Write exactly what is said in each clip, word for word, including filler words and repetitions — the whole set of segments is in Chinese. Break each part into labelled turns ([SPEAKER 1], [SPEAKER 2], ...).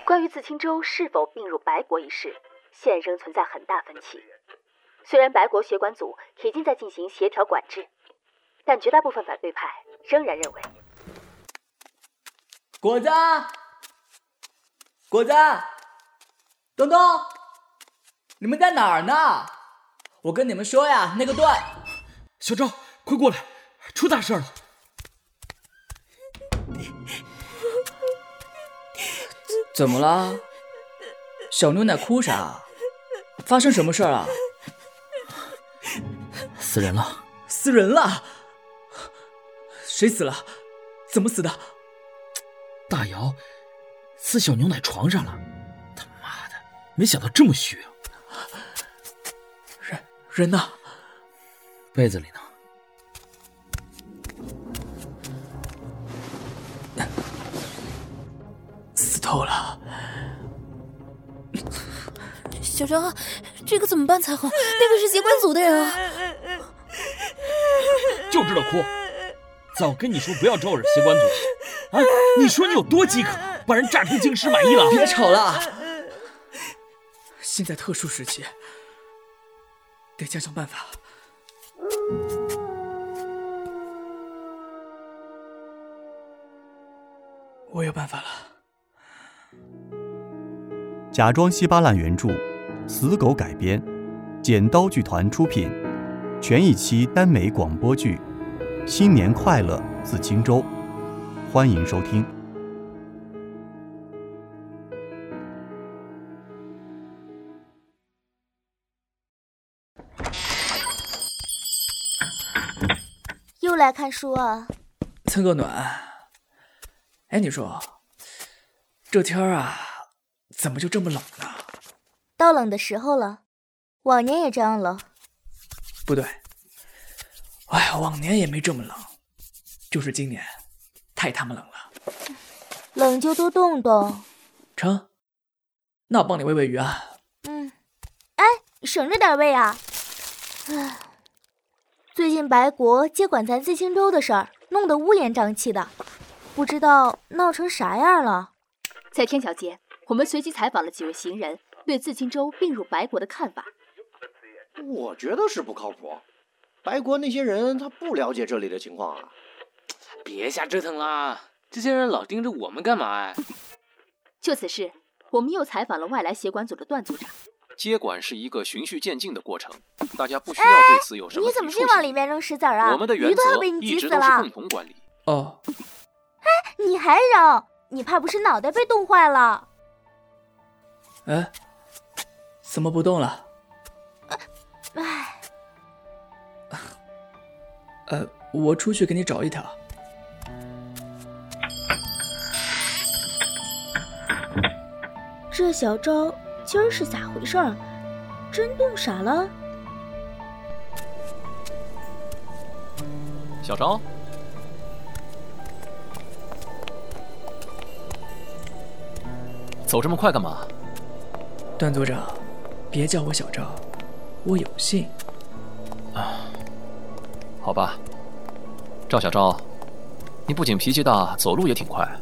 [SPEAKER 1] 关于自清州是否并入白国一事，现仍存在很大分歧。虽然白国协管组已经在进行协调管制，但绝大部分反对派仍然认为。
[SPEAKER 2] 果子，果子，东东，你们在哪儿呢？我跟你们说呀，那个段……
[SPEAKER 3] 小赵，快过来，出大事了！
[SPEAKER 2] 怎么了？小牛奶哭啥？发生什么事儿了？
[SPEAKER 3] 死人了！
[SPEAKER 2] 死人了！谁死了？怎么死的？
[SPEAKER 3] 大姚刺小牛奶床上了，他妈的，没想到这么虚啊！
[SPEAKER 2] 人人呢？
[SPEAKER 3] 被子里呢。
[SPEAKER 2] 死透了！
[SPEAKER 4] 小张，这个怎么办才好？那个是协管组的人啊！
[SPEAKER 3] 就知道哭！早跟你说不要招惹协管组啊！你说你有多饥渴，把人榨成精尸满意了？
[SPEAKER 2] 别吵了！现在特殊时期，得想想办法。我有办法了。
[SPEAKER 5] 假装稀巴烂原著，死狗改编，剪刀剧团出品，全一期耽美广播剧《新年快乐自清州》，欢迎收听。
[SPEAKER 4] 又来看书啊？
[SPEAKER 2] 蹭个暖。哎，你说这天儿啊，怎么就这么冷呢？
[SPEAKER 4] 到冷的时候了，往年也这样冷。
[SPEAKER 2] 不对，哎呀，往年也没这么冷，就是今年太他妈冷了。
[SPEAKER 4] 冷就多动动。
[SPEAKER 2] 成，那我帮你喂喂鱼啊。
[SPEAKER 4] 嗯，哎，省着点喂啊。唉，最近白国接管咱自清州的事儿，弄得乌烟瘴气的，不知道闹成啥样了。
[SPEAKER 1] 在天桥街，我们随机采访了几位行人对自清州并入白国的看法。
[SPEAKER 6] 我觉得是不靠谱，白国那些人他不了解这里的情况啊。
[SPEAKER 7] 别瞎折腾啦，这些人老盯着我们干嘛呀？
[SPEAKER 1] 就此事，我们又采访了外来协管组的段组长。
[SPEAKER 8] 接管是一个循序渐进的过程，大家不需要对此有什么
[SPEAKER 4] 你怎么净往里面扔石子啊？
[SPEAKER 8] 我们的原则一直都是共同管理。
[SPEAKER 2] 哦，
[SPEAKER 4] 哎，你还扔？你怕不是脑袋被冻坏了？
[SPEAKER 2] 哎，怎么不动了？
[SPEAKER 4] 哎，
[SPEAKER 2] 呃，我出去给你找一条。
[SPEAKER 4] 这小招今儿是咋回事儿？真冻傻了？
[SPEAKER 8] 小招，走这么快干嘛？
[SPEAKER 2] 段组长，别叫我小赵，我有信。
[SPEAKER 8] 啊，好吧，赵小赵，你不仅脾气大，走路也挺快。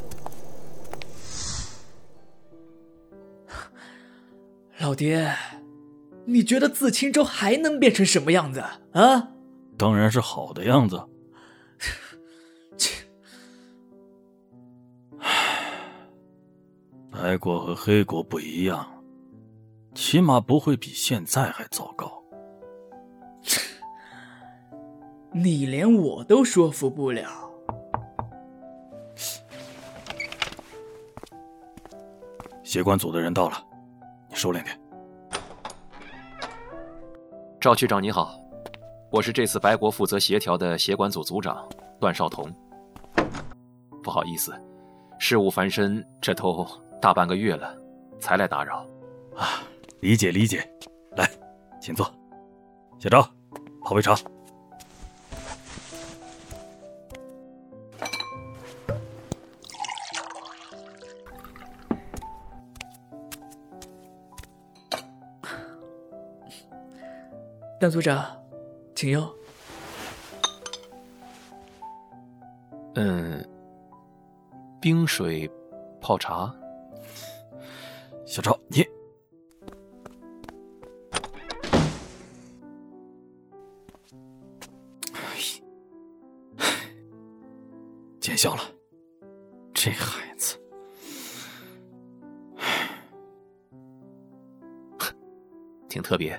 [SPEAKER 2] 老爹，你觉得自清州还能变成什么样子啊？
[SPEAKER 3] 当然是好的样子。白国和黑国不一样，起码不会比现在还糟糕。
[SPEAKER 2] 你连我都说服不了。
[SPEAKER 3] 协管组的人到了，你收敛点。
[SPEAKER 8] 赵区长你好，我是这次白国负责协调的协管组组长段少彤。不好意思，事务繁身，这都大半个月了，才来打扰。
[SPEAKER 3] 啊，理解理解。来，请坐。小赵，泡杯茶。
[SPEAKER 2] 段组长，请用。
[SPEAKER 8] 嗯，冰水泡茶。
[SPEAKER 3] 小超，你见笑了，这孩子，
[SPEAKER 8] 挺特别。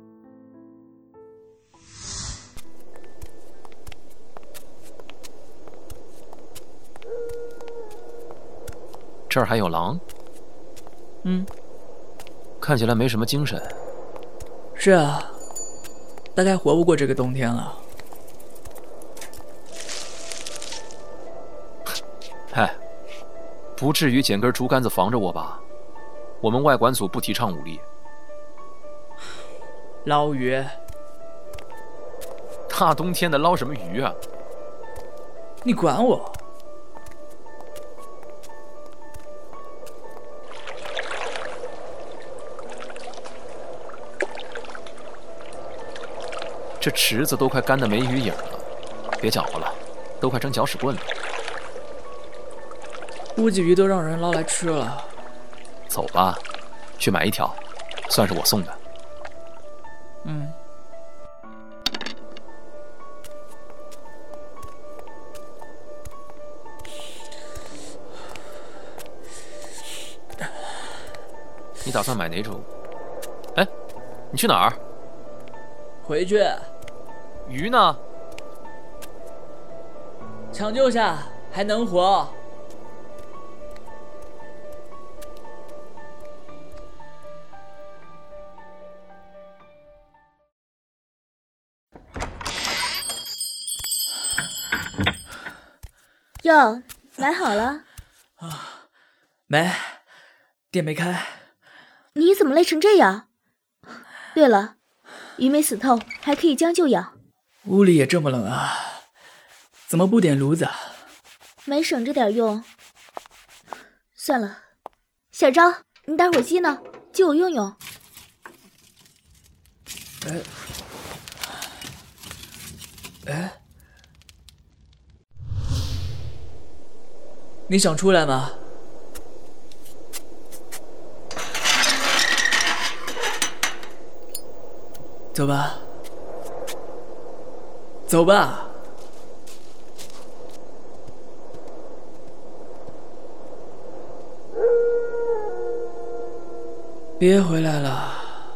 [SPEAKER 8] 这儿还有狼？
[SPEAKER 2] 嗯，
[SPEAKER 8] 看起来没什么精神。
[SPEAKER 2] 是啊，大概活不过这个冬天了。
[SPEAKER 8] 嗨，不至于捡根竹竿子防着我吧？我们外管组不提倡武力。
[SPEAKER 2] 捞鱼。
[SPEAKER 8] 大冬天的捞什么鱼啊？
[SPEAKER 2] 你管我？
[SPEAKER 8] 这池子都快干得没鱼影了，别搅和了，都快成搅屎棍了。
[SPEAKER 2] 估计鱼都让人捞来吃了。
[SPEAKER 8] 走吧，去买一条，算是我送的。
[SPEAKER 2] 嗯。
[SPEAKER 8] 你打算买哪种？哎，你去哪儿？
[SPEAKER 2] 回去。
[SPEAKER 8] 鱼呢？
[SPEAKER 2] 抢救下，还能活。
[SPEAKER 4] 哟，买好了？
[SPEAKER 2] 啊，没，店没开。
[SPEAKER 4] 你怎么累成这样？对了，鱼没死透，还可以将就养。
[SPEAKER 2] 屋里也这么冷啊，怎么不点炉子？
[SPEAKER 4] 没省着点用。算了，小张，你打火机呢？借我用用。
[SPEAKER 2] 哎，哎，你想出来吗？走吧，走吧。别回来了，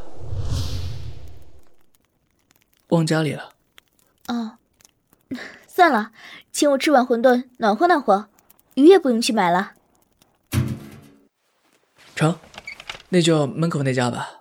[SPEAKER 2] 忘家里了。
[SPEAKER 4] 哦，算了，请我吃碗馄饨，暖和暖和。鱼也不用去买了。
[SPEAKER 2] 成，那就门口那家吧。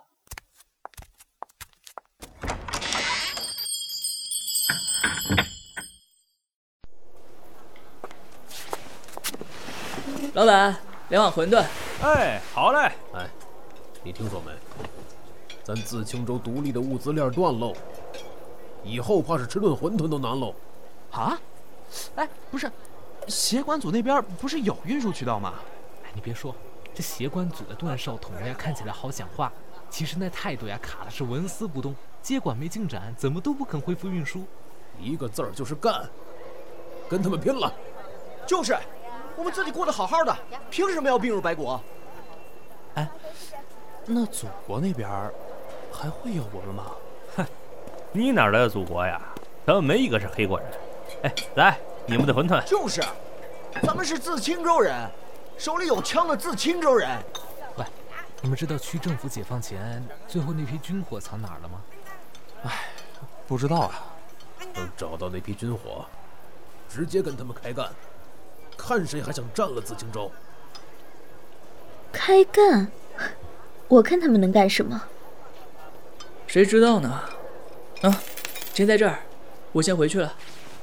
[SPEAKER 2] 老板，两碗馄饨。
[SPEAKER 9] 哎，好嘞。哎，你听说没？咱自青州独立的物资链断喽，以后怕是吃顿馄饨都难喽。
[SPEAKER 10] 啊？哎，不是，协管组那边不是有运输渠道吗？
[SPEAKER 7] 哎，你别说，这协管组的段少统呀，看起来好讲话，其实那态度呀，卡的是纹丝不动。接管没进展，怎么都不肯恢复运输。
[SPEAKER 9] 一个字儿就是干，跟他们拼了！
[SPEAKER 6] 就是。我们自己过得好好的，凭什么要并入白国？
[SPEAKER 10] 哎，那祖国那边还会有我们吗？
[SPEAKER 11] 哼，你哪来的祖国呀？咱们没一个是黑国人。哎，来，你们的馄饨。
[SPEAKER 6] 就是，咱们是自青州人，手里有枪的自青州人。
[SPEAKER 7] 喂，你们知道区政府解放前最后那批军火藏哪儿了吗？
[SPEAKER 10] 哎，不知道啊。
[SPEAKER 9] 等找到那批军火，直接跟他们开干。看谁还想占了自青州！
[SPEAKER 4] 开干，我看他们能干什么？
[SPEAKER 2] 谁知道呢？啊，钱在这儿，我先回去了。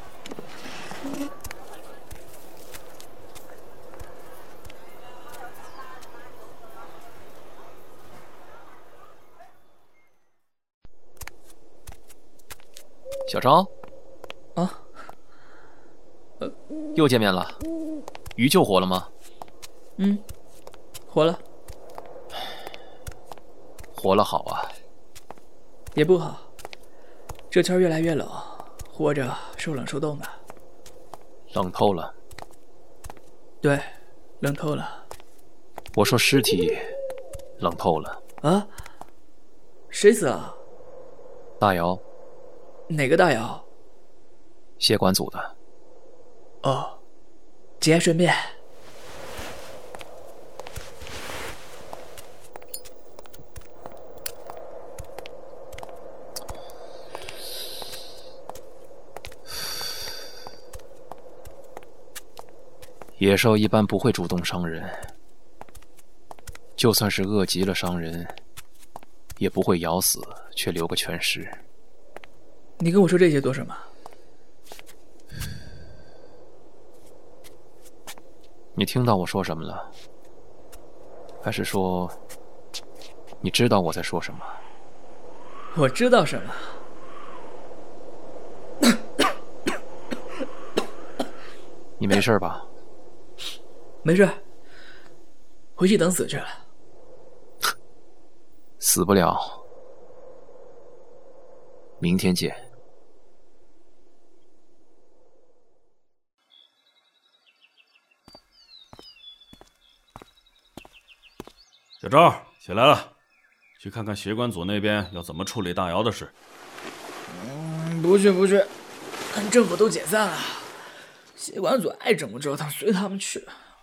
[SPEAKER 8] 小张，
[SPEAKER 2] 啊，
[SPEAKER 8] 呃，又见面了。鱼救活了吗？
[SPEAKER 2] 嗯，活了。
[SPEAKER 8] 活了好啊。
[SPEAKER 2] 也不好，这天越来越冷，活着受冷受冻的。
[SPEAKER 8] 冷透了。
[SPEAKER 2] 对，冷透了。
[SPEAKER 8] 我说尸体冷透了。
[SPEAKER 2] 啊？谁死了？
[SPEAKER 8] 大姚。
[SPEAKER 2] 哪个大姚？
[SPEAKER 8] 协管组的。
[SPEAKER 2] 哦，节哀顺变。
[SPEAKER 8] 野兽一般不会主动伤人，就算是饿极了伤人，也不会咬死却留个全尸。
[SPEAKER 2] 你跟我说这些做什么？
[SPEAKER 8] 你听到我说什么了？还是说，你知道我在说什么？
[SPEAKER 2] 我知道什么。
[SPEAKER 8] 你没事吧？
[SPEAKER 2] 没事，回去等死去了。
[SPEAKER 8] 死不了，明天见。
[SPEAKER 3] 小赵，起来了，去看看协管组那边要怎么处理大姚的事。
[SPEAKER 2] 嗯，不去不去，政府都解散了，协管组爱怎么折腾随他们去。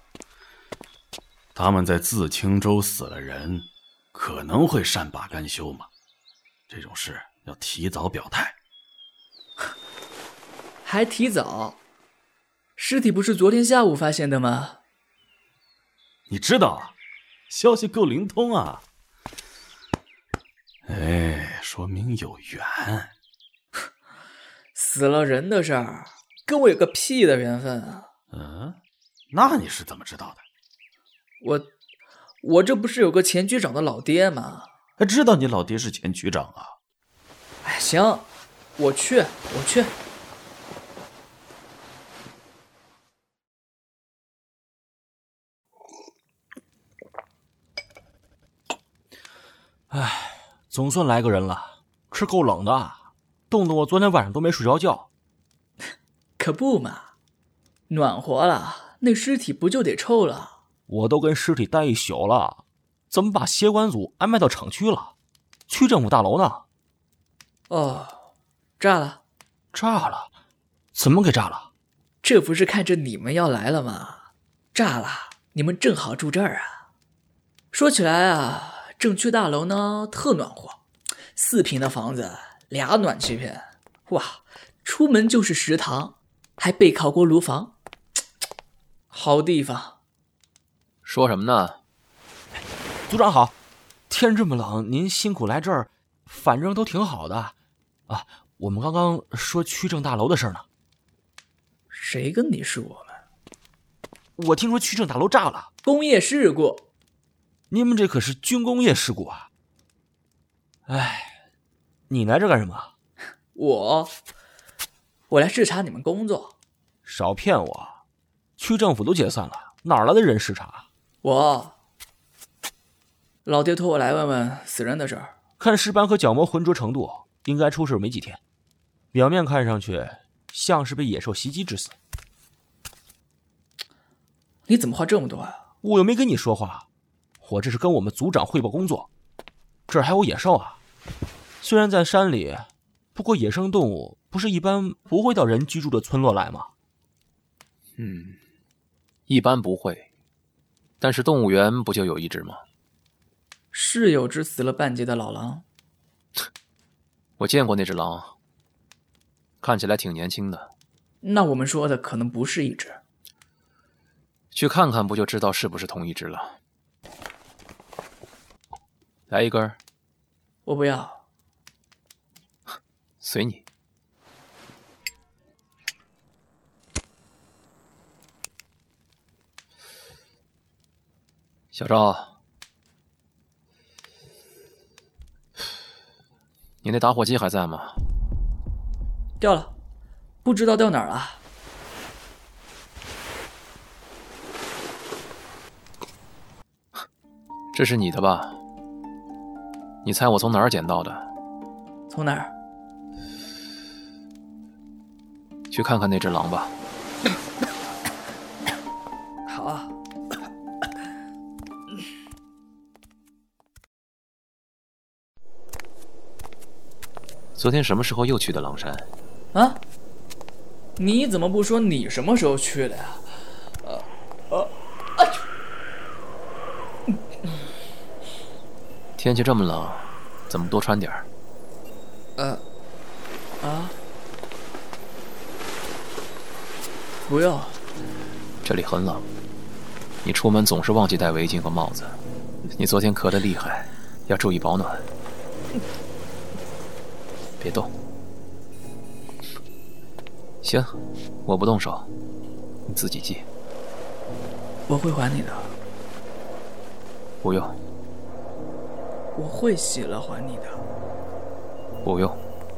[SPEAKER 3] 他们在自清州死了人，可能会善罢甘休吗？这种事要提早表态。
[SPEAKER 2] 还提早？尸体不是昨天下午发现的吗？
[SPEAKER 3] 你知道啊，消息够灵通啊。哎，说明有缘。
[SPEAKER 2] 死了人的事儿，跟我有个屁的缘分啊！
[SPEAKER 3] 嗯，那你是怎么知道的？
[SPEAKER 2] 我，我这不是有个前局长的老爹吗？
[SPEAKER 3] 还知道你老爹是前局长啊？
[SPEAKER 2] 哎，行，我去，我去。
[SPEAKER 10] 哎，总算来个人了，是够冷的，冻得我昨天晚上都没睡着觉。
[SPEAKER 2] 可不嘛，暖和了，那尸体不就得臭了？
[SPEAKER 10] 我都跟尸体待一宿了，怎么把协管组安排到厂区了？区政府大楼呢？
[SPEAKER 2] 哦，炸了，
[SPEAKER 10] 炸了？怎么给炸了？
[SPEAKER 2] 这不是看着你们要来了吗？炸了，你们正好住这儿啊。说起来啊，政区大楼呢特暖和，四平的房子，俩暖气片，哇，出门就是食堂，还背靠锅炉房，好地方。
[SPEAKER 8] 说什么呢？
[SPEAKER 10] 组长好，天这么冷，您辛苦来这儿，反正都挺好的啊。我们刚刚说区政大楼的事呢。
[SPEAKER 2] 谁跟你说我
[SPEAKER 10] 们？我听说区政大楼炸了，
[SPEAKER 2] 工业事故。
[SPEAKER 10] 你们这可是军工业事故啊！哎，你来这干什么？
[SPEAKER 2] 我，我来视察你们工作。
[SPEAKER 10] 少骗我，区政府都解散了，哪来的人视察？
[SPEAKER 2] 我老爹托我来问问死人的事儿。
[SPEAKER 10] 看尸斑和角膜浑浊程度，应该出事没几天。表面看上去像是被野兽袭击致死。
[SPEAKER 2] 你怎么话这么多啊？
[SPEAKER 10] 我又没跟你说话，我这是跟我们组长汇报工作。这儿还有野兽啊！虽然在山里，不过野生动物不是一般不会到人居住的村落来吗？
[SPEAKER 8] 嗯，一般不会。但是动物园不就有一只吗？
[SPEAKER 2] 是有只死了半截的老狼。
[SPEAKER 8] 我见过那只狼，看起来挺年轻的。
[SPEAKER 2] 那我们说的可能不是一只。
[SPEAKER 8] 去看看不就知道是不是同一只了。来一根。
[SPEAKER 2] 我不要。
[SPEAKER 8] 随你。小赵，你那打火机还在吗？
[SPEAKER 2] 掉了，不知道掉哪儿了。
[SPEAKER 8] 这是你的吧？你猜我从哪儿捡到的？
[SPEAKER 2] 从哪儿？
[SPEAKER 8] 去看看那只狼吧。
[SPEAKER 2] 好啊。
[SPEAKER 8] 昨天什么时候又去的狼山？
[SPEAKER 2] 啊？你怎么不说你什么时候去的呀？呃，呃，哎呦！
[SPEAKER 8] 天气这么冷，怎么多穿点儿？
[SPEAKER 2] 呃，啊？不用。
[SPEAKER 8] 这里很冷，你出门总是忘记戴围巾和帽子。你昨天咳得厉害，要注意保暖。别动。行，我不动手，你自己记。
[SPEAKER 2] 我会还你的。
[SPEAKER 8] 不用。
[SPEAKER 2] 我会洗了还你的。
[SPEAKER 8] 不用。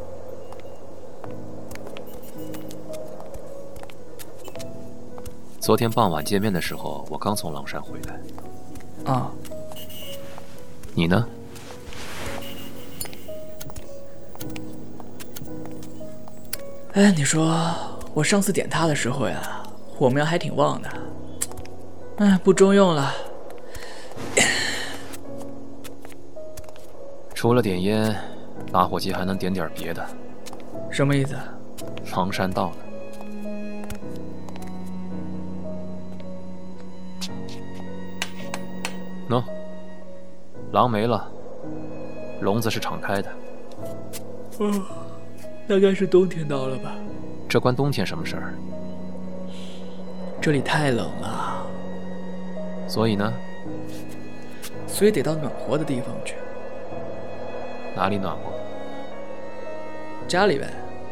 [SPEAKER 8] 昨天傍晚见面的时候，我刚从狼山回来。
[SPEAKER 2] 啊。
[SPEAKER 8] 你呢？
[SPEAKER 2] 哎，你说我上次点他的时候呀，火苗还挺旺的。哎，不中用了。
[SPEAKER 8] 除了点烟，打火机还能点点别的。
[SPEAKER 2] 什么意思？
[SPEAKER 8] 狼山到了。喏，狼没了，笼子是敞开的。
[SPEAKER 2] 嗯。大概是冬天到了吧？
[SPEAKER 8] 这关冬天什么事儿？
[SPEAKER 2] 这里太冷了。
[SPEAKER 8] 所以呢？
[SPEAKER 2] 所以得到暖和的地方去。
[SPEAKER 8] 哪里暖和？
[SPEAKER 2] 家里呗。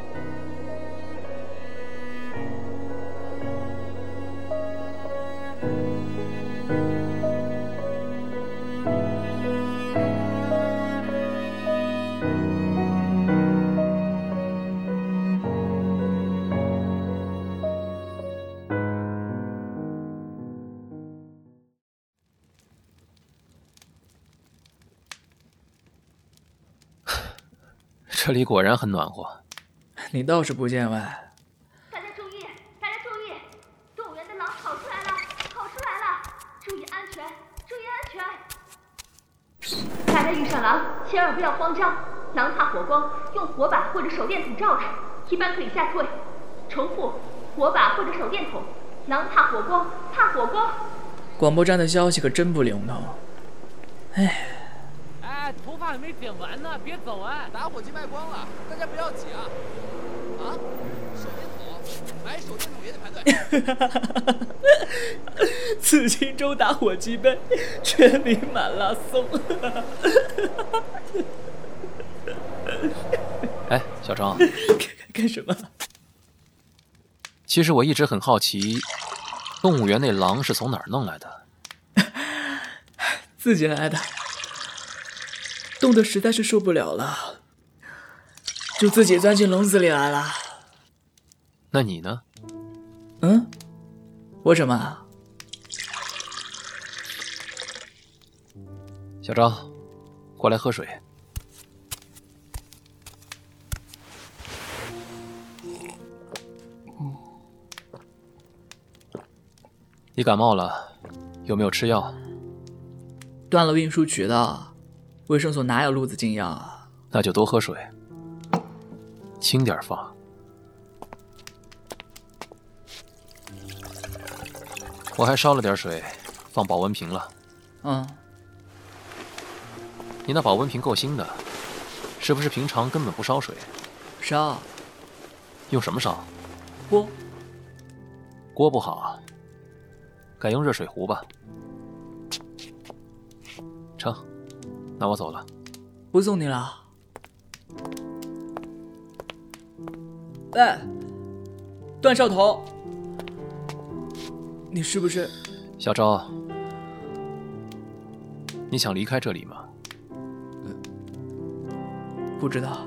[SPEAKER 8] 这里果然很暖和。
[SPEAKER 2] 你倒是不见外。
[SPEAKER 1] 大家注意，大家注意，动物园的狼跑出来了，跑出来了！注意安全，注意安全！大家遇上狼，千万不要慌张。狼怕火光，用火把或者手电筒照着，一般可以吓退。重复，火把或者手电筒。狼怕火光，怕火光。
[SPEAKER 2] 广播站的消息可真不灵通。哎。
[SPEAKER 7] 哎，头发还没剪完呢，别走哎！
[SPEAKER 12] 打火机卖光了，大家不要急啊！啊，手电筒，买手电筒也得排队。
[SPEAKER 2] 紫荆州打火机杯全民马拉松。
[SPEAKER 8] 哎，小张，
[SPEAKER 2] 干什么？
[SPEAKER 8] 其实我一直很好奇，动物园那狼是从哪儿弄来的？
[SPEAKER 2] 自己来的。冻得实在是受不了了，就自己钻进笼子里来了。
[SPEAKER 8] 那你呢？
[SPEAKER 2] 嗯，我什么？
[SPEAKER 8] 小张，过来喝水。你感冒了，有没有吃药？
[SPEAKER 2] 断了运输渠道。卫生所哪有路子进药啊？
[SPEAKER 8] 那就多喝水，轻点放。我还烧了点水，放保温瓶了。
[SPEAKER 2] 嗯。
[SPEAKER 8] 你那保温瓶够新的，是不是平常根本不烧水？
[SPEAKER 2] 烧。
[SPEAKER 8] 用什么烧？
[SPEAKER 2] 锅。
[SPEAKER 8] 锅不好，改用热水壶吧。成。那我走了。
[SPEAKER 2] 不送你了。哎，段少头，你是不是？
[SPEAKER 8] 小周，你想离开这里吗？
[SPEAKER 2] 不知道。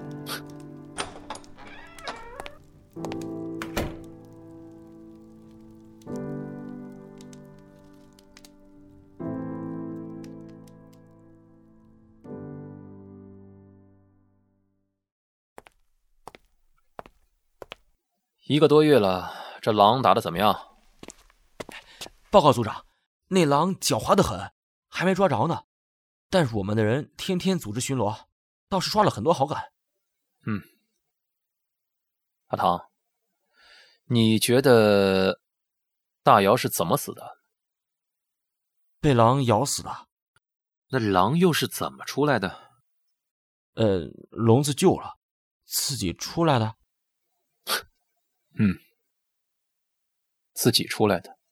[SPEAKER 8] 一个多月了，这狼打得怎么样？
[SPEAKER 10] 报告组长，那狼狡猾得很，还没抓着呢。但是我们的人天天组织巡逻，倒是刷了很多好感。
[SPEAKER 8] 嗯，阿唐，你觉得大姚是怎么死的？
[SPEAKER 10] 被狼咬死的。
[SPEAKER 8] 那狼又是怎么出来的？
[SPEAKER 10] 呃，笼子救了，自己出来的。
[SPEAKER 8] 嗯，自己出来的。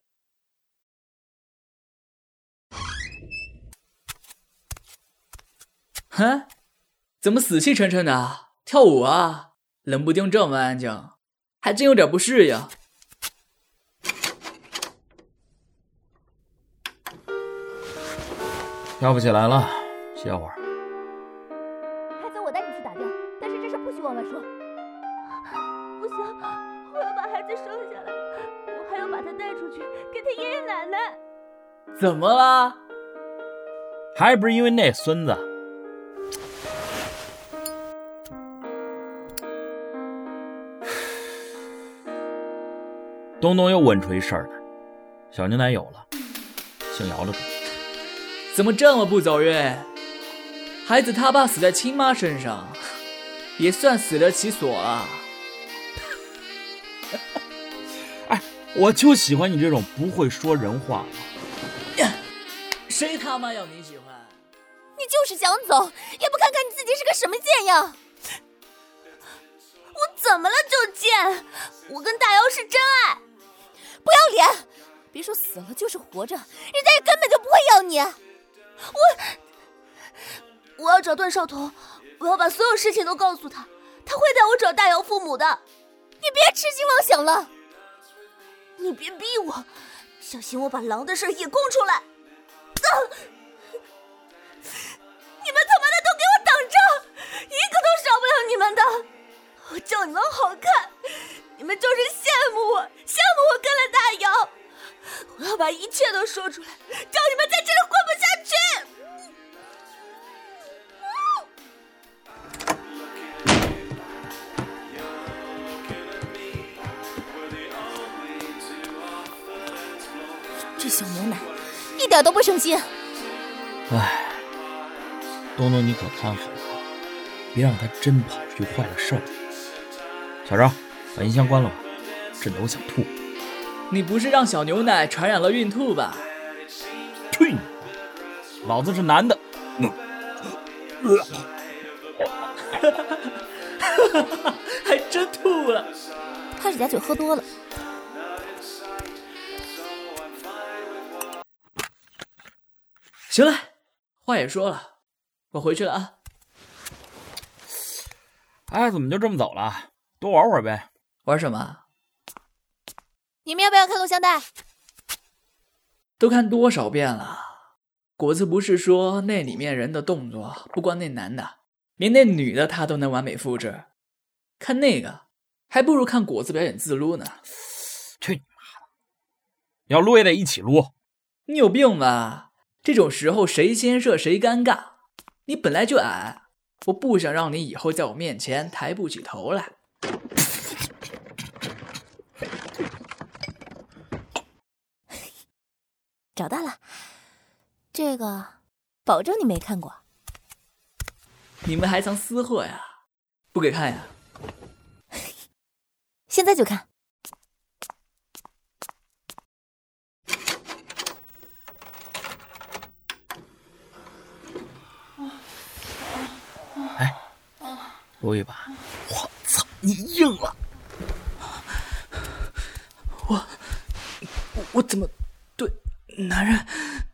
[SPEAKER 2] 哼，怎么死气沉沉的？跳舞啊？冷不丁这么安静，还真有点不适应。
[SPEAKER 3] 跳不起来了，歇会儿。
[SPEAKER 4] 孩子，我带你去打掉，但是这事不许往外说。不行，我要把孩子生下来，我还要把他带出去给他爷爷奶奶。
[SPEAKER 2] 怎么了？
[SPEAKER 3] 还不是因为那孙子。东东又问出一事儿来，小牛奶有了，姓姚的主。
[SPEAKER 2] 怎么这么不走运？孩子他爸死在亲妈身上，也算死得其所了。
[SPEAKER 3] 哎，我就喜欢你这种不会说人话
[SPEAKER 2] 的。谁他妈要你喜欢？
[SPEAKER 4] 你就是想走，也不看看你自己是个什么贱样。我怎么了就贱？我跟大姚是真爱。不要脸！别说死了，就是活着，人家也根本就不会要你。我我要找段少彤，我要把所有事情都告诉他，他会带我找大姚父母的。你别痴心妄想了，你别逼我，小心我把狼的事也供出来。啊！你们他妈的都给我等着，一个都少不了你们的。我叫你们好看，你们就是羡慕我，羡慕我跟了大姚。我要把一切都说出来，叫你们在这里混不下去。这小牛奶一点都不省心。
[SPEAKER 3] 唉，东东你可看好了，别让他真跑出去坏了事儿。小赵，把音箱关了吧，震得我想吐。
[SPEAKER 2] 你不是让小牛奶传染了孕吐吧？
[SPEAKER 3] 去你！老子是男的。嗯
[SPEAKER 2] 还真吐了。
[SPEAKER 4] 他是假酒喝多了。
[SPEAKER 2] 行了，话也说了，我回去了啊。
[SPEAKER 3] 哎，怎么就这么走了？多玩会儿呗。
[SPEAKER 2] 玩什么？
[SPEAKER 4] 你们要不要看录像带？
[SPEAKER 2] 都看多少遍了？果子不是说那里面人的动作，不光那男的，连那女的他都能完美复制。看那个，还不如看果子表演自撸呢。
[SPEAKER 3] 去你妈的！要撸也得一起撸。
[SPEAKER 2] 你有病吧？这种时候谁先射谁尴尬。你本来就矮，我不想让你以后在我面前抬不起头来。
[SPEAKER 4] 找到了，这个保证你没看过。
[SPEAKER 2] 你们还藏私货呀？不给看呀？
[SPEAKER 4] 现在就看。
[SPEAKER 3] 哎，撸一把。我操，你硬了！
[SPEAKER 2] 我我我怎么对男人？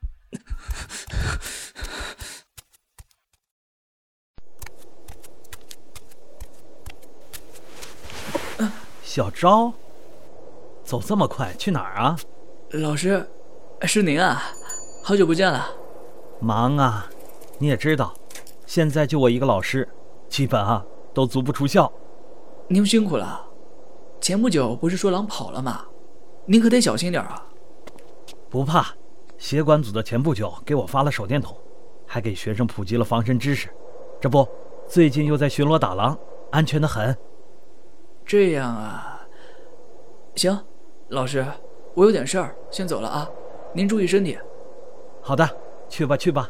[SPEAKER 13] 小昭，走这么快去哪儿啊？
[SPEAKER 2] 老师，是您啊，好久不见了。
[SPEAKER 13] 忙啊，你也知道，现在就我一个老师，基本啊都足不出校。
[SPEAKER 2] 您辛苦了。前不久不是说狼跑了吗？您可得小心点啊。
[SPEAKER 13] 不怕，协管组的前不久给我发了手电筒，还给学生普及了防身知识。这不，最近又在巡逻打狼，安全得很。
[SPEAKER 2] 这样啊，行，老师，我有点事儿，先走了啊，您注意身体。
[SPEAKER 13] 好的，去吧去吧。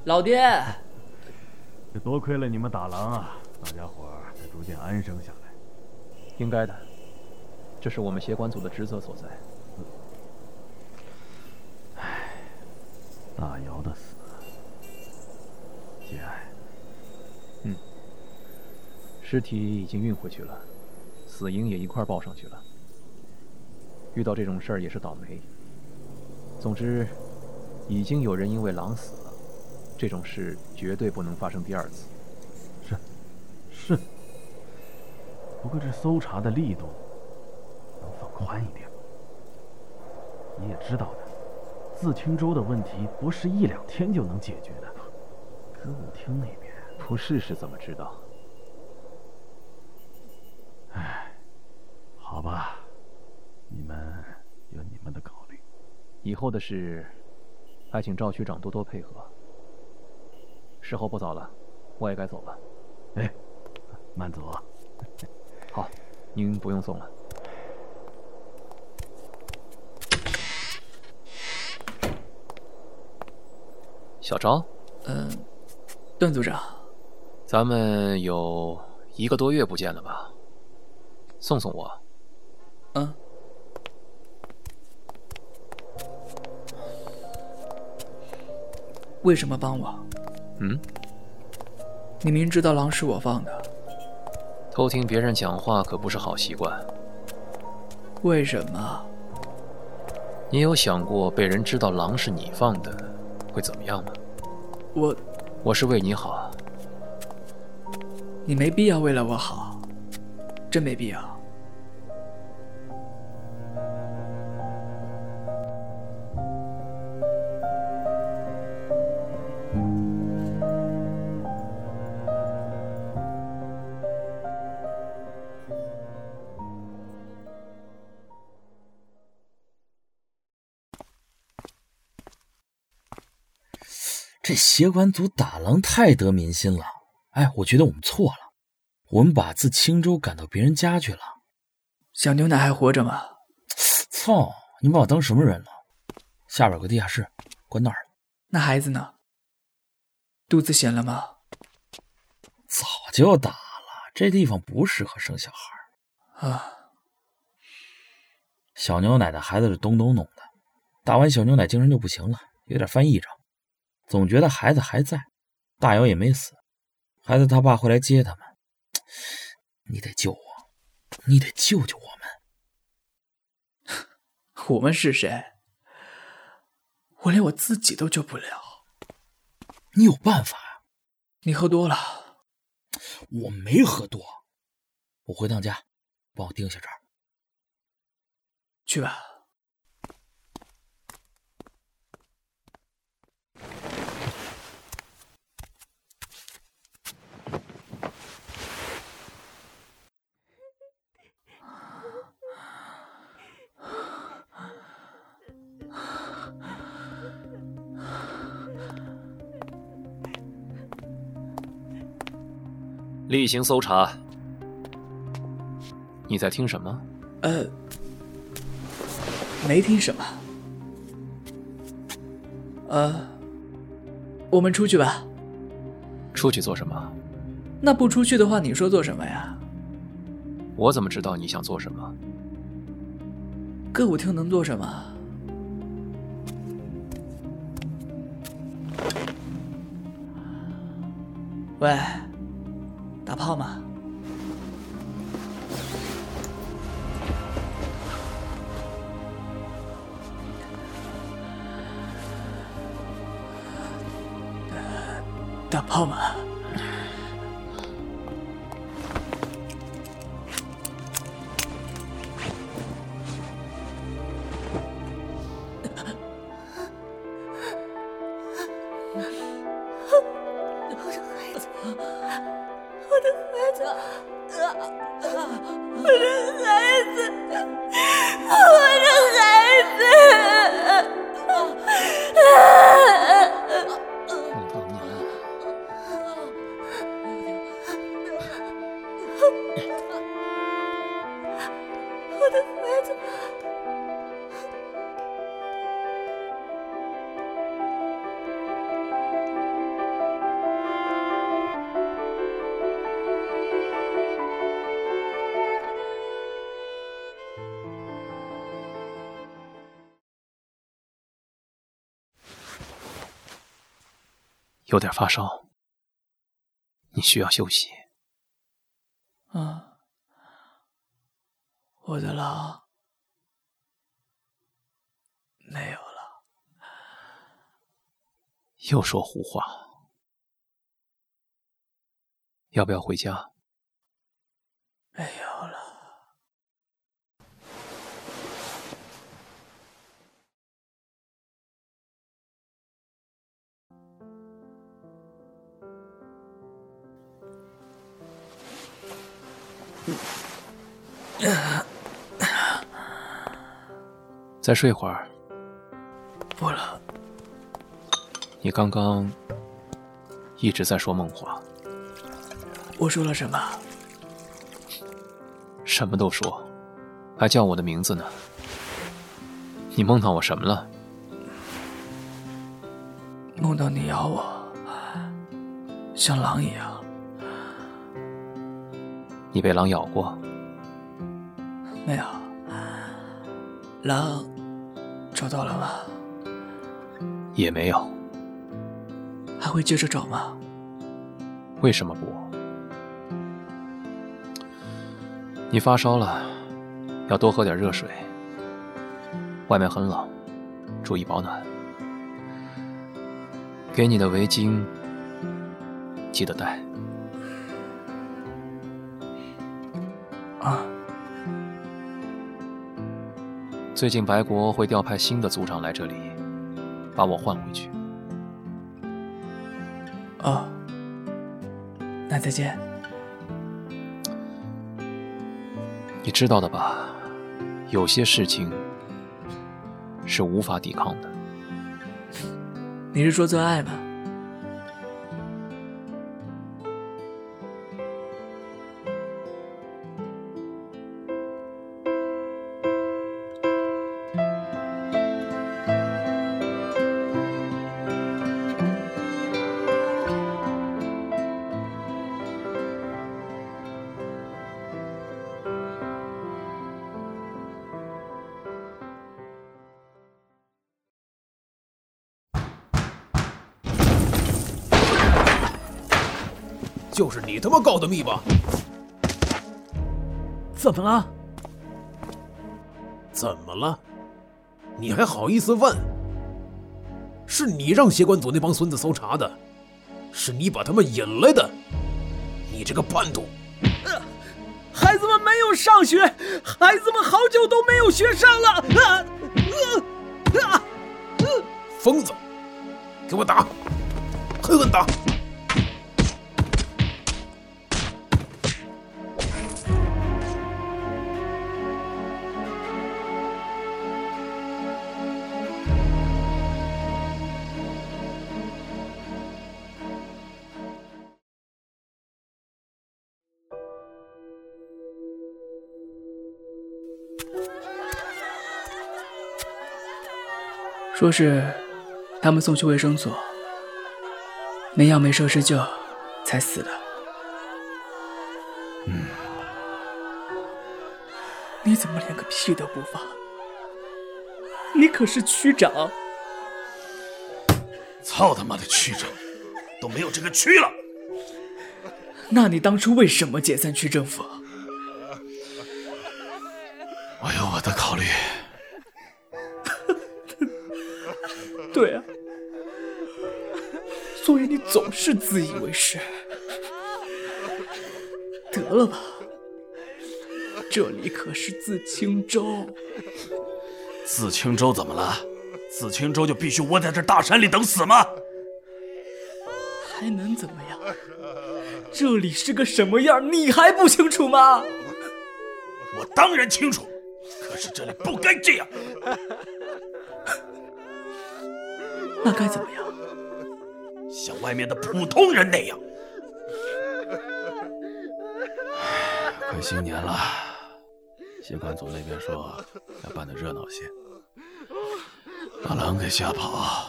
[SPEAKER 2] 老爹，
[SPEAKER 13] 这多亏了你们打狼啊，大家伙儿才逐渐安生下来。
[SPEAKER 8] 应该的，这是我们协管组的职责所在。
[SPEAKER 13] 唉，大姚的死，节哀。
[SPEAKER 8] 嗯，尸体已经运回去了，死因也一块报上去了。遇到这种事儿也是倒霉。总之，已经有人因为狼死了，这种事绝对不能发生第二次。
[SPEAKER 13] 是，是。不过这搜查的力度能放宽一点。你也知道的，自清州的问题不是一两天就能解决的。歌舞厅那边
[SPEAKER 8] 不试试怎么知道？
[SPEAKER 13] 唉，好吧，你们有你们的考虑。
[SPEAKER 8] 以后的事，还请赵区长多多配合。时候不早了，我也该走了。
[SPEAKER 13] 哎，慢走啊。
[SPEAKER 8] 好，您不用送了。小赵，
[SPEAKER 2] 嗯，段组长，
[SPEAKER 8] 咱们有一个多月不见了吧？送送我。
[SPEAKER 2] 嗯。为什么帮我？
[SPEAKER 8] 嗯？
[SPEAKER 2] 你明知道狼是我放的。
[SPEAKER 8] 偷听别人讲话可不是好习惯。
[SPEAKER 2] 为什么？
[SPEAKER 8] 你有想过被人知道狼是你放的，会怎么样吗？
[SPEAKER 2] 我……
[SPEAKER 8] 我是为你好。
[SPEAKER 2] 你没必要为了我好，真没必要。
[SPEAKER 10] 这协管组打狼太得民心了，哎，我觉得我们错了，我们把自清州赶到别人家去了。
[SPEAKER 2] 小牛奶还活着吗？
[SPEAKER 10] 操，你把我当什么人了？下边有个地下室，关那儿了。
[SPEAKER 2] 那孩子呢？肚子显了吗？
[SPEAKER 10] 早就打了，这地方不适合生小孩。
[SPEAKER 2] 啊，
[SPEAKER 10] 小牛奶的孩子是东东弄的，打完小牛奶精神就不行了，有点犯癔症。总觉得孩子还在，大姚也没死，孩子他爸会来接他们。你得救我，你得救救我
[SPEAKER 2] 们。我们是谁？我连我自己都救不了。
[SPEAKER 10] 你有办法呀？
[SPEAKER 2] 你喝多了。
[SPEAKER 10] 我没喝多，我回趟家，帮我盯下这儿。
[SPEAKER 2] 去吧。
[SPEAKER 8] 例行搜查。你在听什么？
[SPEAKER 2] 呃，没听什么。呃，我们出去吧。
[SPEAKER 8] 出去做什么？
[SPEAKER 2] 那不出去的话，你说做什么呀？
[SPEAKER 8] 我怎么知道你想做什么？
[SPEAKER 2] 歌舞厅能做什么？喂，打炮吗？打炮吗？
[SPEAKER 8] 有点发烧，你需要休息。
[SPEAKER 2] 嗯，我的狼没有了。
[SPEAKER 8] 又说胡话。要不要回家？
[SPEAKER 2] 没有了。
[SPEAKER 8] 再睡会儿。
[SPEAKER 2] 不了。
[SPEAKER 8] 你刚刚一直在说梦话。
[SPEAKER 2] 我说了什么？
[SPEAKER 8] 什么都说，还叫我的名字呢。你梦到我什么了？
[SPEAKER 2] 梦到你咬我，像狼一样。
[SPEAKER 8] 你被狼咬过？
[SPEAKER 2] 没有。狼找到了吗？
[SPEAKER 8] 也没有。
[SPEAKER 2] 还会接着找吗？
[SPEAKER 8] 为什么不？你发烧了，要多喝点热水。外面很冷，注意保暖。给你的围巾记得带。
[SPEAKER 2] 啊。
[SPEAKER 8] 最近白国会调派新的组长来这里，把我换回去。
[SPEAKER 2] 哦，那再见。
[SPEAKER 8] 你知道的吧，有些事情是无法抵抗的。
[SPEAKER 2] 你是说做爱吗？
[SPEAKER 9] 就是你他妈告的密吧？
[SPEAKER 7] 怎么了？
[SPEAKER 9] 怎么了？你还好意思问？是你让协管组那帮孙子搜查的，是你把他们引来的，你这个叛徒！
[SPEAKER 7] 呃、孩子们没有上学，孩子们好久都没有学上了！啊
[SPEAKER 9] 呃啊呃、疯子，给我打，狠狠打！
[SPEAKER 2] 说是他们送去卫生所，那样没设施救，才死的。
[SPEAKER 13] 嗯，
[SPEAKER 2] 你怎么连个屁都不放？你可是区长！
[SPEAKER 13] 操他妈的区长，都没有这个区了。
[SPEAKER 2] 那你当初为什么解散区政府？
[SPEAKER 13] 我有我的考虑。
[SPEAKER 2] 对啊，所以你总是自以为是。得了吧，这里可是自清州。
[SPEAKER 13] 自清州怎么了？自清州就必须窝在这大山里等死吗？
[SPEAKER 2] 还能怎么样？这里是个什么样，你还不清楚吗？
[SPEAKER 13] 我当然清楚，可是这里不该这样。
[SPEAKER 2] 那该怎么样？
[SPEAKER 13] 像外面的普通人那样。
[SPEAKER 3] 快新年了，协管组那边说要办得热闹些，把狼给吓跑。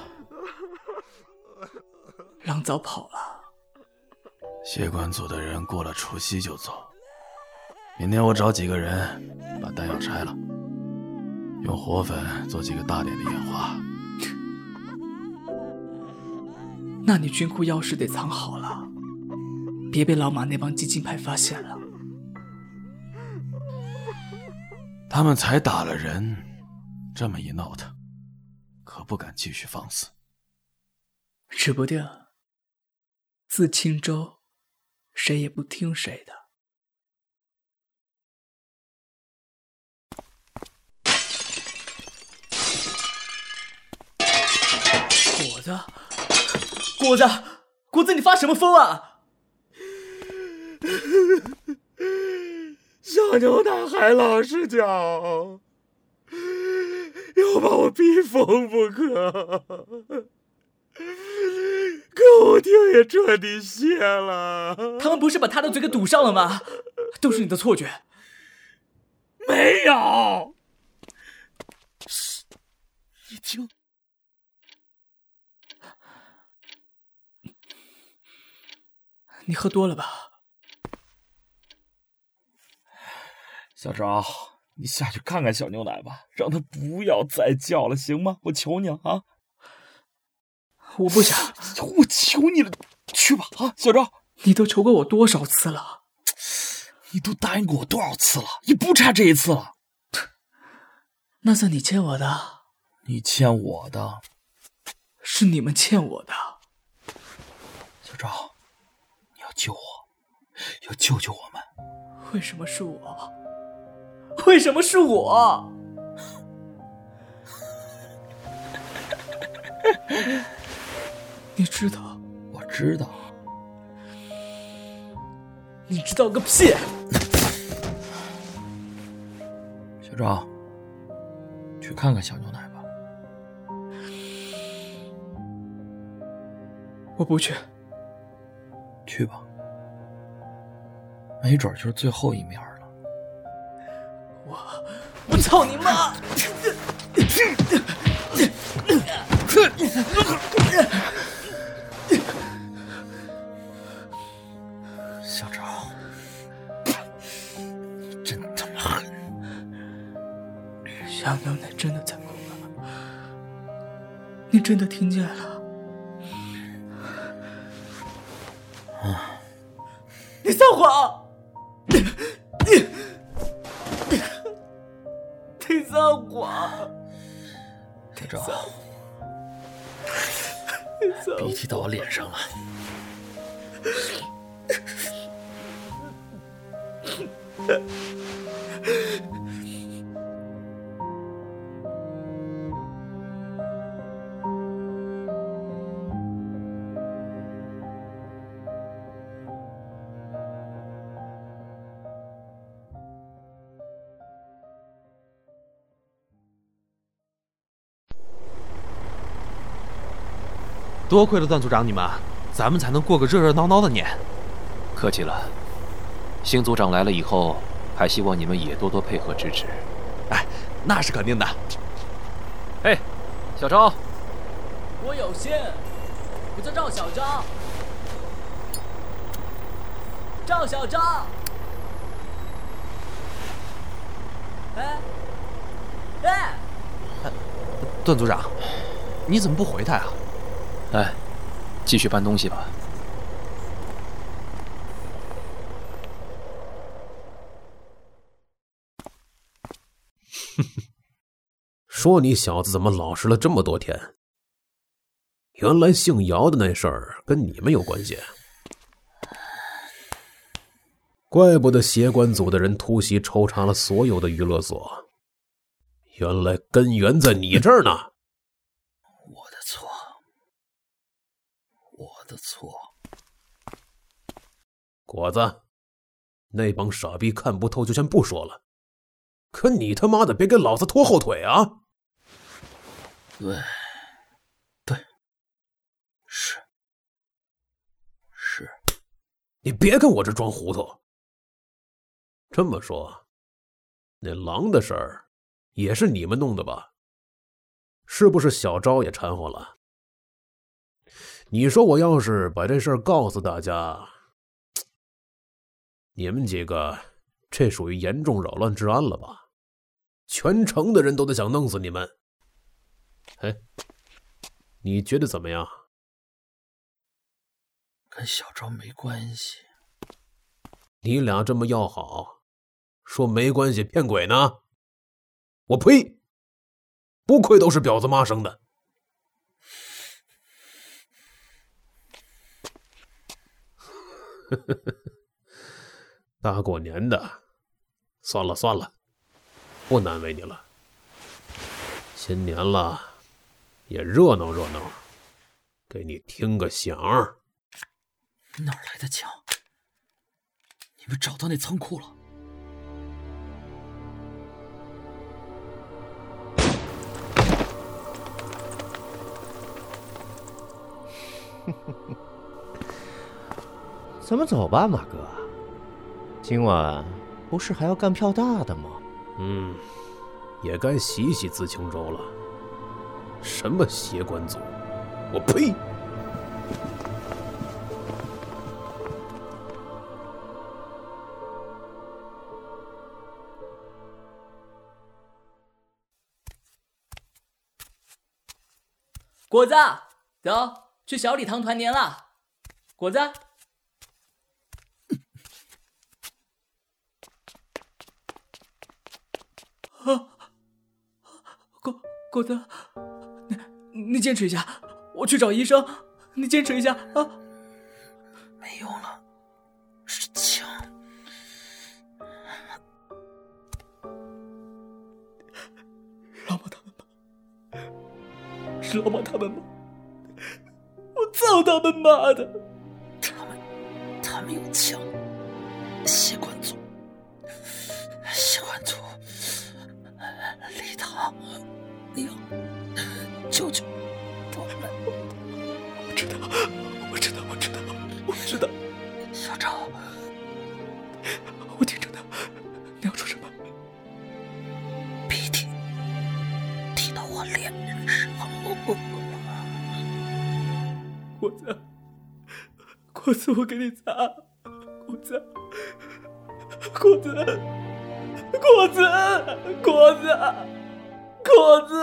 [SPEAKER 2] 狼早跑了。
[SPEAKER 3] 协管组的人过了除夕就走。明天我找几个人把弹药拆了，用活粉做几个大点的烟花。
[SPEAKER 2] 那你军库钥匙得藏好了，别被老马那帮激进派发现了。
[SPEAKER 3] 他们才打了人，这么一闹腾，可不敢继续放肆。
[SPEAKER 2] 指不定自青州谁也不听谁的。果子，果子，果子，你发什么疯啊？
[SPEAKER 10] 小牛奶还老实讲，要把我逼疯不可。可我听也彻底谢了。
[SPEAKER 2] 他们不是把他的嘴给堵上了吗？都是你的错觉。
[SPEAKER 10] 没有。你听。
[SPEAKER 2] 你喝多了吧？
[SPEAKER 10] 小赵，你下去看看小牛奶吧，让他不要再叫了，行吗？我求你了啊！
[SPEAKER 2] 我不想。
[SPEAKER 10] 我求你了，去吧啊，小赵！
[SPEAKER 2] 你都求过我多少次了？
[SPEAKER 10] 你都答应过我多少次了？也不差这一次了。
[SPEAKER 2] 那算你欠我的。
[SPEAKER 10] 你欠我的，
[SPEAKER 2] 是你们欠我的。
[SPEAKER 10] 小赵，你要救我，要救救我们。
[SPEAKER 2] 为什么是我？为什么是我？你知道？
[SPEAKER 10] 我知道。
[SPEAKER 2] 你知道个屁！
[SPEAKER 10] 小赵，去看看小牛奶吧。
[SPEAKER 2] 我不去。
[SPEAKER 10] 去吧，没准就是最后一面了。
[SPEAKER 2] 我我操你妈！
[SPEAKER 10] 小赵，你真他妈狠！
[SPEAKER 2] 小牛奶真的在哭了，你真的听见了？
[SPEAKER 10] 啊！
[SPEAKER 2] 你撒谎！你撒谎！
[SPEAKER 10] 小赵，鼻涕到我脸上了。
[SPEAKER 7] 多亏了段组长你们，咱们才能过个热热闹闹的年。
[SPEAKER 8] 客气了，邢组长来了以后，还希望你们也多多配合支持。
[SPEAKER 7] 哎，那是肯定的。
[SPEAKER 8] 哎，小赵，
[SPEAKER 2] 我有心，我叫赵小张。赵小张，哎，哎，
[SPEAKER 7] 段组长，你怎么不回他呀？
[SPEAKER 8] 来，继续搬东西吧。
[SPEAKER 9] 说你小子怎么老实了这么多天？原来姓姚的那事儿跟你们有关系。怪不得协管组的人突袭抽查了所有的娱乐所，原来根源在你这儿呢。
[SPEAKER 10] 我的错，我的错。
[SPEAKER 9] 果子，那帮傻逼看不透就先不说了，可你他妈的别给老子拖后腿啊！
[SPEAKER 10] 对，对，是，是。
[SPEAKER 9] 你别跟我这装糊涂。这么说，那狼的事儿也是你们弄的吧？是不是小昭也掺和了？你说我要是把这事儿告诉大家，你们几个这属于严重扰乱治安了吧？全城的人都得想弄死你们。哎，你觉得怎么样？
[SPEAKER 10] 跟小昭没关系。
[SPEAKER 9] 你俩这么要好，说没关系骗鬼呢？我呸！不愧都是婊子妈生的。大过年的，算了算了，不难为你了。新年了，也热闹热闹，给你听个响儿。
[SPEAKER 2] 哪来的枪？你们找到那仓库了？
[SPEAKER 6] 咱们走吧，马哥。今晚不是还要干票大的吗？
[SPEAKER 9] 嗯，也该洗洗自清州了。什么邪官族，我呸！
[SPEAKER 2] 果子，走，去小礼堂团年了。果子。啊，果果子，你你坚持一下，我去找医生。你坚持一下啊！
[SPEAKER 10] 没用了，是枪。
[SPEAKER 2] 老马他们吗？是老马他们吗？我操他们妈的！
[SPEAKER 10] 他们，他们有枪。血管族，血管族。礼堂，你要救救我们！
[SPEAKER 2] 我知道，我知道，我知道，我知道。
[SPEAKER 10] 小赵，
[SPEAKER 2] 我听着呢。你要说什么？
[SPEAKER 10] 鼻涕滴到我脸上。
[SPEAKER 2] 果子，果子，我给你擦。果子，果子。果子，果子，果子，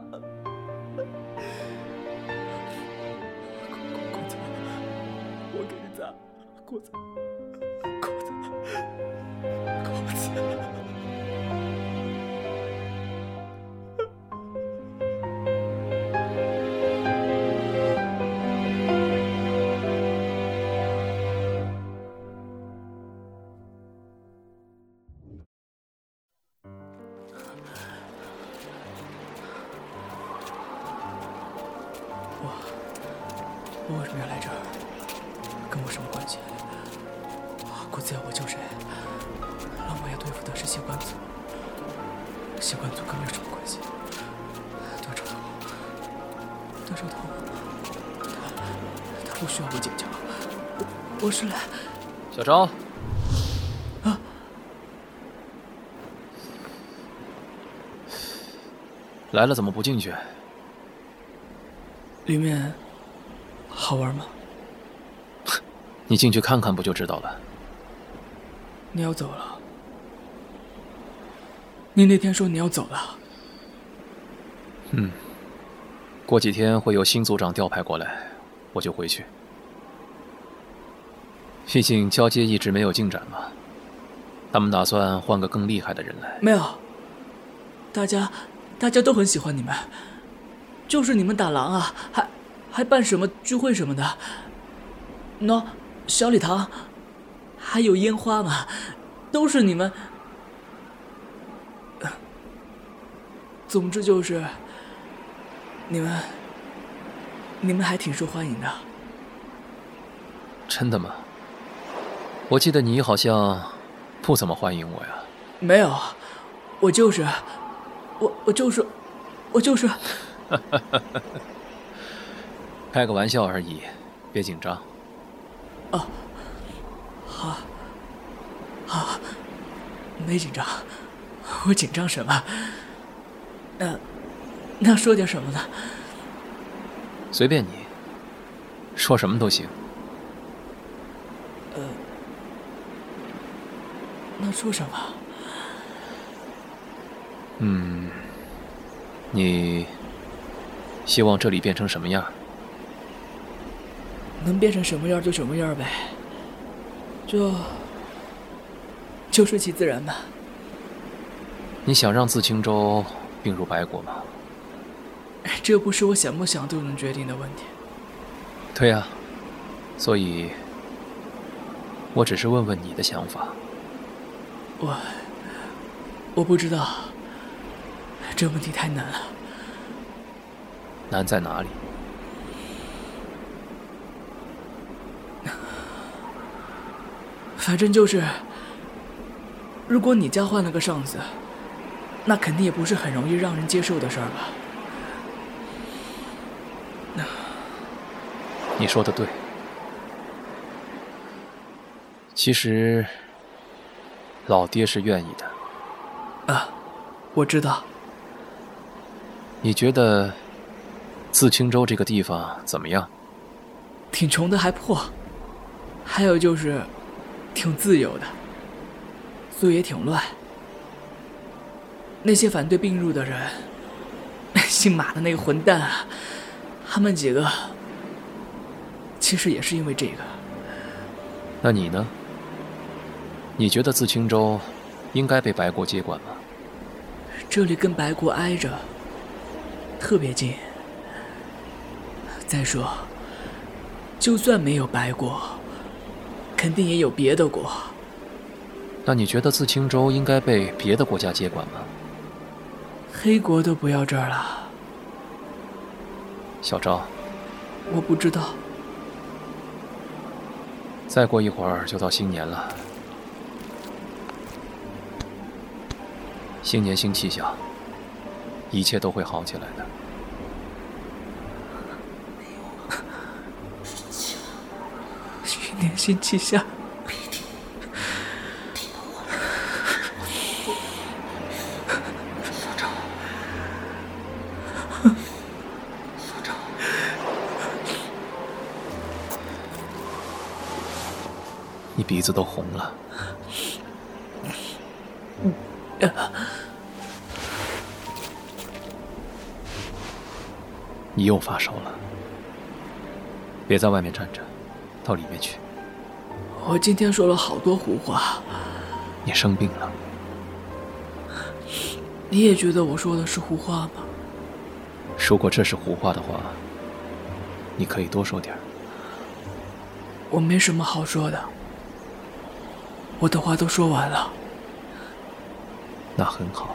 [SPEAKER 2] 果子，我给你擦，果子，果子，果子。我为什么要来这儿？跟我什么关系？果子要我救谁？老马要对付的是血管族，血管族跟我有什么关系？段少头，段少头，他他不需要我解救，我我是来……
[SPEAKER 8] 小张，
[SPEAKER 2] 啊，
[SPEAKER 8] 来了怎么不进去？
[SPEAKER 2] 里面好玩吗？
[SPEAKER 8] 你进去看看不就知道了。
[SPEAKER 2] 你要走了？你那天说你要走了。
[SPEAKER 8] 嗯，过几天会有新组长调派过来，我就回去。毕竟交接一直没有进展嘛，他们打算换个更厉害的人来。
[SPEAKER 2] 没有，大家大家都很喜欢你们。就是你们打狼啊，还还办什么聚会什么的，喏，小礼堂还有烟花嘛，都是你们。总之就是你们你们还挺受欢迎的。
[SPEAKER 8] 真的吗？我记得你好像不怎么欢迎我呀。
[SPEAKER 2] 没有，我就是我我就是我就是
[SPEAKER 8] 开个玩笑而已，别紧张。
[SPEAKER 2] 哦，好，好，没紧张，我紧张什么？那，那说点什么呢？
[SPEAKER 8] 随便你，说什么都行。
[SPEAKER 2] 呃，那说什么？
[SPEAKER 8] 嗯，你希望这里变成什么样？
[SPEAKER 2] 能变成什么样就什么样呗，就就顺其自然吧。
[SPEAKER 8] 你想让自清州并入白国吗？
[SPEAKER 2] 这不是我想不想都能决定的问题。
[SPEAKER 8] 对啊，所以我只是问问你的想法。
[SPEAKER 2] 我我不知道，这问题太难了。
[SPEAKER 8] 难在哪里？
[SPEAKER 2] 反正就是，如果你家换了个上司，那肯定也不是很容易让人接受的事儿吧。
[SPEAKER 8] 你说的对。其实，老爹是愿意的。
[SPEAKER 2] 啊，我知道。
[SPEAKER 8] 你觉得自清州这个地方怎么样？
[SPEAKER 2] 挺穷的还破，还有就是挺自由的，所以也挺乱。那些反对并入的人，姓马的那个混蛋啊，他们几个其实也是因为这个。
[SPEAKER 8] 那你呢？你觉得自清州应该被白国接管吗？
[SPEAKER 2] 这里跟白国挨着，特别近。再说，就算没有白国，肯定也有别的国。
[SPEAKER 8] 那你觉得自清州应该被别的国家接管吗？
[SPEAKER 2] 黑国都不要这儿了。
[SPEAKER 8] 小昭，
[SPEAKER 2] 我不知道。
[SPEAKER 8] 再过一会儿就到新年了，新年新气象，一切都会好起来的。
[SPEAKER 2] 新年新气象。
[SPEAKER 8] 你鼻子都红了。你又发烧了，别在外面站着，到里面去。
[SPEAKER 2] 我今天说了好多胡话。
[SPEAKER 8] 你生病了。
[SPEAKER 2] 你也觉得我说的是胡话吗？
[SPEAKER 8] 如果这是胡话的话，你可以多说点儿。
[SPEAKER 2] 我没什么好说的，我的话都说完了。
[SPEAKER 8] 那很好。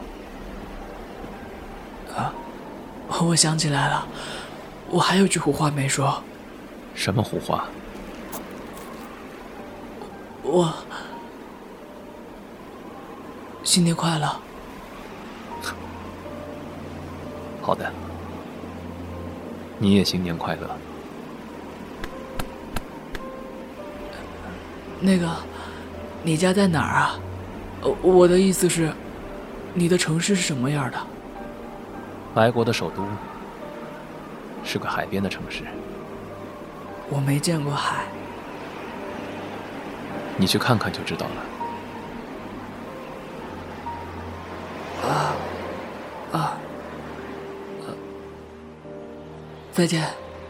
[SPEAKER 2] 啊，我想起来了，我还有句胡话没说。
[SPEAKER 8] 什么胡话？
[SPEAKER 2] 我新年快乐。
[SPEAKER 8] 好的，你也新年快乐。
[SPEAKER 2] 那个，你家在哪儿啊？我的意思是，你的城市是什么样的？
[SPEAKER 8] 白国的首都，是个海边的城市。
[SPEAKER 2] 我没见过海。
[SPEAKER 8] 你去看看就知道了。
[SPEAKER 2] 啊啊呃，再见。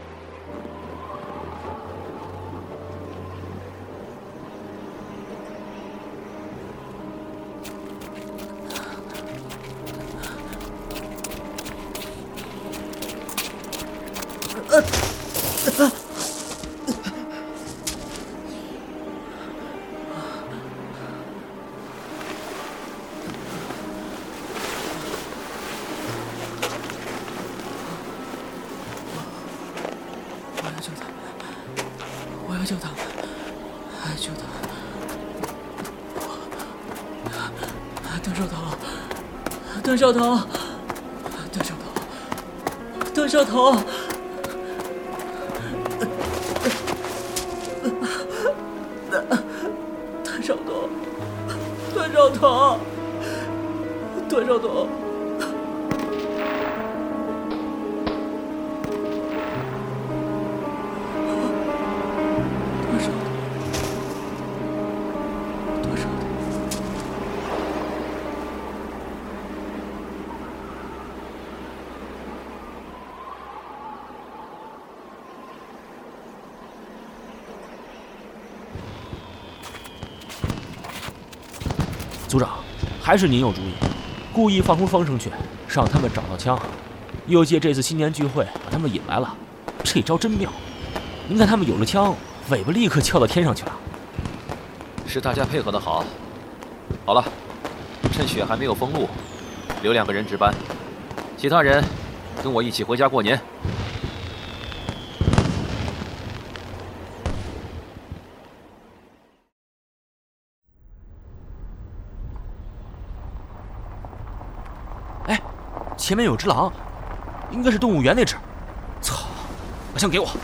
[SPEAKER 2] 呃呃我要救他们！救他们！邓少头，邓少头，邓少头，邓少头！段少头，段少头，段少头。
[SPEAKER 3] 组长，还是您有主意，故意放出风声去，让他们找到枪，又借这次新年聚会把他们引来了，这招真妙。您看他们有了枪，尾巴立刻翘到天上去了。
[SPEAKER 8] 是大家配合的好。好了，趁雪还没有封路，留两个人值班，其他人跟我一起回家过年。
[SPEAKER 3] 哎，前面有只狼，应该是动物园那只。操！把枪给我。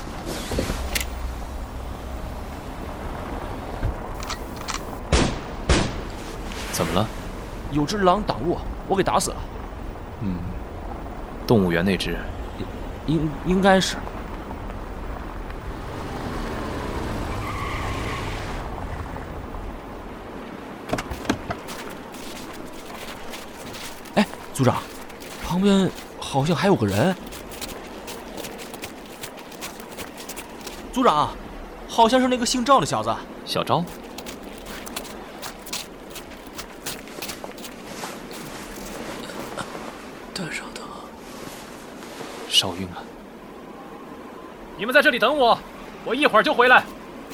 [SPEAKER 8] 怎么了？
[SPEAKER 3] 有只狼挡路，我给打死了。
[SPEAKER 8] 嗯，动物园那只，
[SPEAKER 3] 应应该是。哎，组长，旁边好像还有个人。组长，好像是那个姓赵的小子。
[SPEAKER 8] 小赵？
[SPEAKER 2] 段少头，
[SPEAKER 8] 烧晕了。
[SPEAKER 11] 你们在这里等我，我一会儿就回来。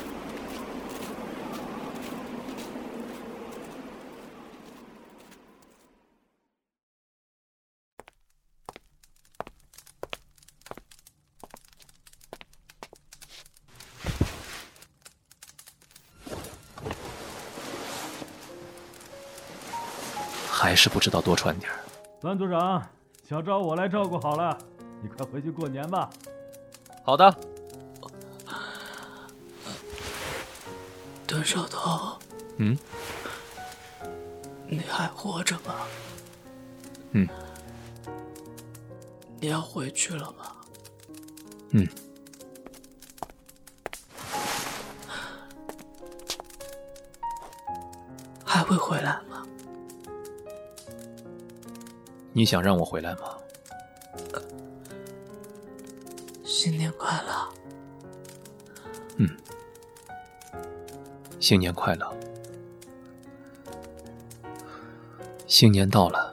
[SPEAKER 8] 还是不知道多穿点。
[SPEAKER 13] 段组长，小赵我来照顾好了，你快回去过年吧。
[SPEAKER 11] 好的。
[SPEAKER 2] 段少头，
[SPEAKER 8] 嗯，
[SPEAKER 2] 你还活着吗？
[SPEAKER 8] 嗯。
[SPEAKER 2] 你要回去了吗？
[SPEAKER 8] 嗯。
[SPEAKER 2] 还会回来吗？
[SPEAKER 8] 你想让我回来吗？
[SPEAKER 2] 呃、新年快乐。
[SPEAKER 8] 嗯，新年快乐。新年到了，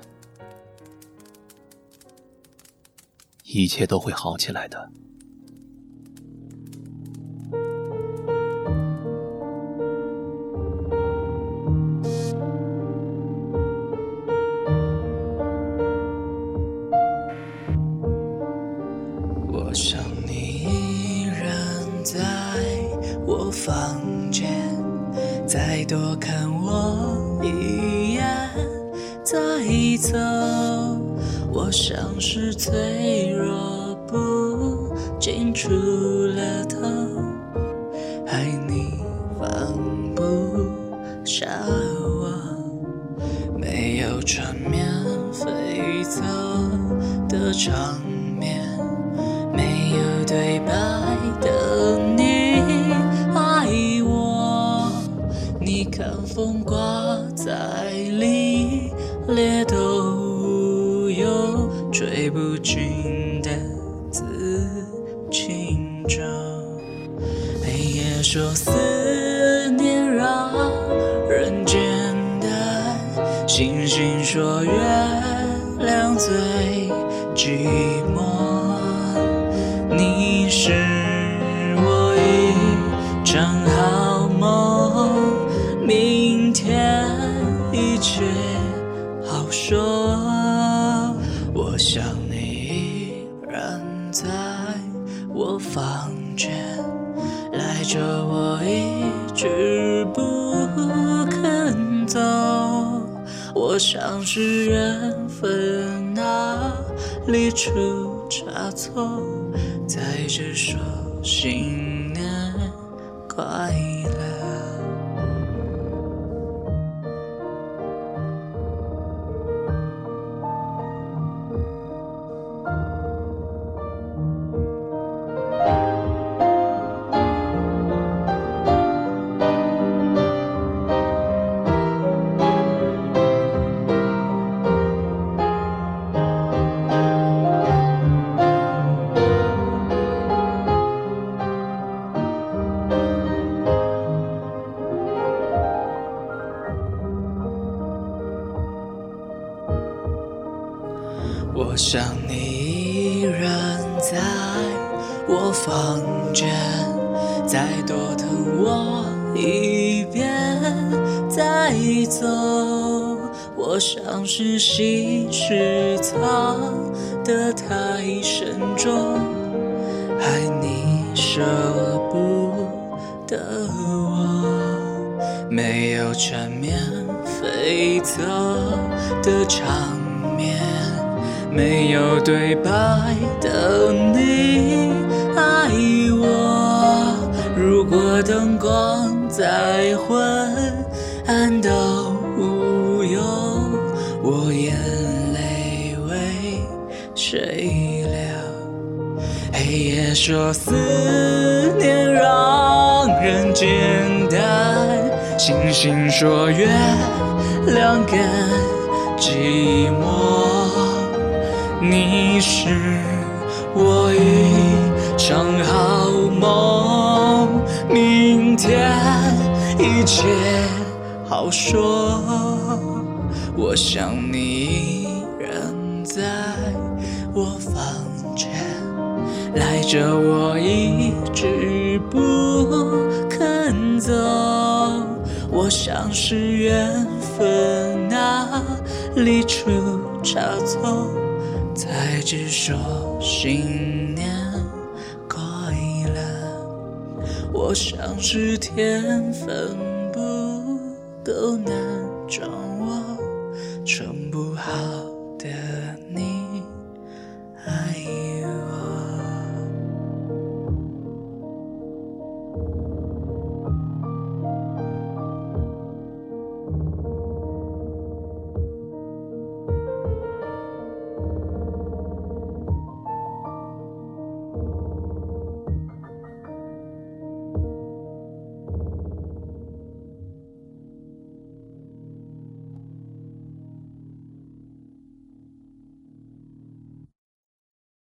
[SPEAKER 8] 一切都会好起来的。
[SPEAKER 2] 我想你依然在我房间，再多看我一眼，再走。我像是脆弱不禁出了头，爱你放不下我，没有缠绵悱恻的场面，没有对白的你爱我，你看风刮在里，裂都无有吹不尽的自轻舟。黑夜说思念让人简单，星星说月亮最寂寞。你是我一场好梦，明天一切好说。我想你依然在我房间，赖着我一直不肯走。我想是缘分哪里出差错，在这说新年快乐。 我想你依然在我房间，再多疼我一遍再走。我像是细水藏得太深重，害你舍不得我。没有缠绵悱恻的场面，没有对白的你爱我。如果灯光再昏暗到无用，我眼泪为谁流？黑夜说思念让人简单，星星说月亮更寂寞。你是我一场好梦，明天一切好说。我想你依然在我房间，赖着我一直不肯走。我像是缘分哪里出差错，才只说新年快乐。我像是天分不够难掌握，撑不好的你